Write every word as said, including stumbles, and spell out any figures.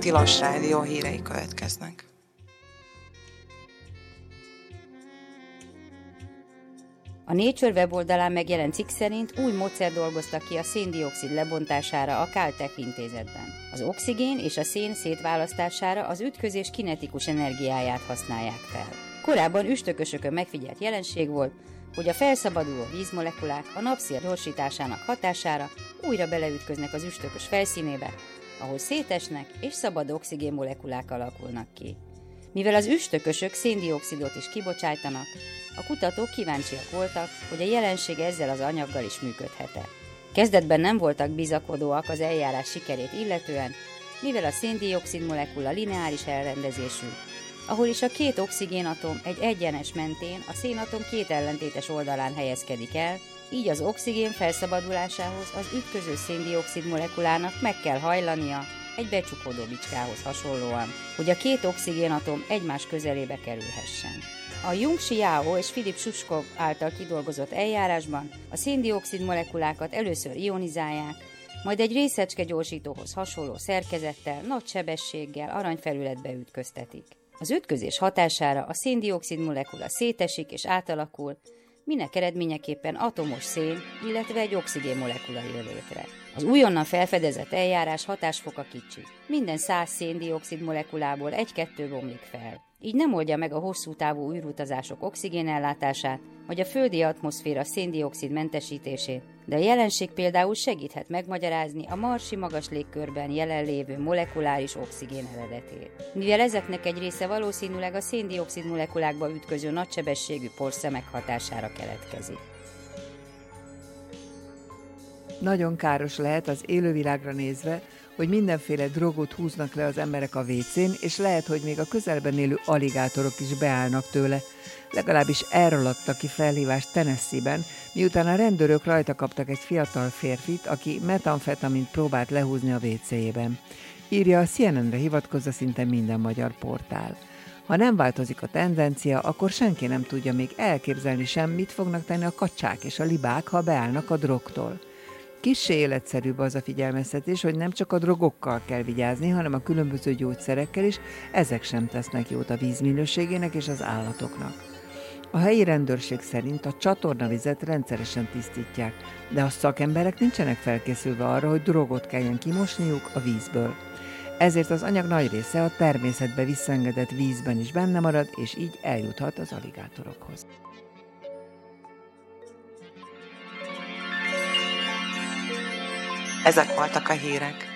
Tilos Rádió hírei következnek. A Nature weboldalán megjelent cikk szerint új módszer dolgoztak ki a szén-dioxid lebontására a Caltech intézetben. Az oxigén és a szén szétválasztására az ütközés kinetikus energiáját használják fel. Korábban üstökösökön megfigyelt jelenség volt, hogy a felszabaduló vízmolekulák a napszél gyorsításának hatására újra beleütköznek az üstökös felszínébe, ahol szétesnek és szabad oxigénmolekulák alakulnak ki. Mivel az üstökösök szén-dioxidot is kibocsájtanak, a kutatók kíváncsiak voltak, hogy a jelenség ezzel az anyaggal is működhet-e. Kezdetben nem voltak bizakodóak az eljárás sikerét illetően, mivel a szén-dioxid molekula lineáris elrendezésű, ahol is a két oxigénatom egy egyenes mentén a szénatom két ellentétes oldalán helyezkedik el, így az oxigén felszabadulásához az ütköző szén-dioxid molekulának meg kell hajlania egy becsukódó bicskához hasonlóan, hogy a két oxigénatom egymás közelébe kerülhessen. A Yung-Chi Yao és Filip Suskov által kidolgozott eljárásban a szén-dioxid molekulákat először ionizálják, majd egy részecske gyorsítóhoz hasonló szerkezettel, nagy sebességgel aranyfelületbe ütköztetik. Az ütközés hatására a szén-dioxid molekula szétesik és átalakul, minek eredményeképpen atomos szén, illetve egy oxigén molekula jön létre. Az újonnan felfedezett eljárás hatásfoka kicsi. Minden száz szén-dioxid molekulából egy-kettő bomlik fel. Így nem oldja meg a hosszú távú űrutazások oxigénellátását, vagy a földi atmoszféra szén-dioxid mentesítését, de a jelenség például segíthet megmagyarázni a marsi magas légkörben jelenlévő molekuláris oxigén eredetét. Mivel ezeknek egy része valószínűleg a szén-dioxid molekulákba ütköző nagysebességű porszemek hatására keletkezik. Nagyon káros lehet az élővilágra nézve, hogy mindenféle drogot húznak le az emberek a vécén, és lehet, hogy még a közelben élő aligátorok is beállnak tőle. Legalábbis erről adta ki felhívást Tennessee-ben, miután a rendőrök rajta kaptak egy fiatal férfit, aki metamfetamint próbált lehúzni a vécéjében. Írja a C N N-re hivatkozva szinte minden magyar portál. Ha nem változik a tendencia, akkor senki nem tudja még elképzelni sem, mit fognak tenni a kacsák és a libák, ha beállnak a drogtól. Kissé életszerűbb az a figyelmeztetés, hogy nem csak a drogokkal kell vigyázni, hanem a különböző gyógyszerekkel is, ezek sem tesznek jót a víz minőségének és az állatoknak. A helyi rendőrség szerint a csatornavizet rendszeresen tisztítják, de a szakemberek nincsenek felkészülve arra, hogy drogot kelljen kimosniuk a vízből. Ezért az anyag nagy része a természetbe visszaengedett vízben is benne marad, és így eljuthat az aligátorokhoz. Ezek voltak a hírek.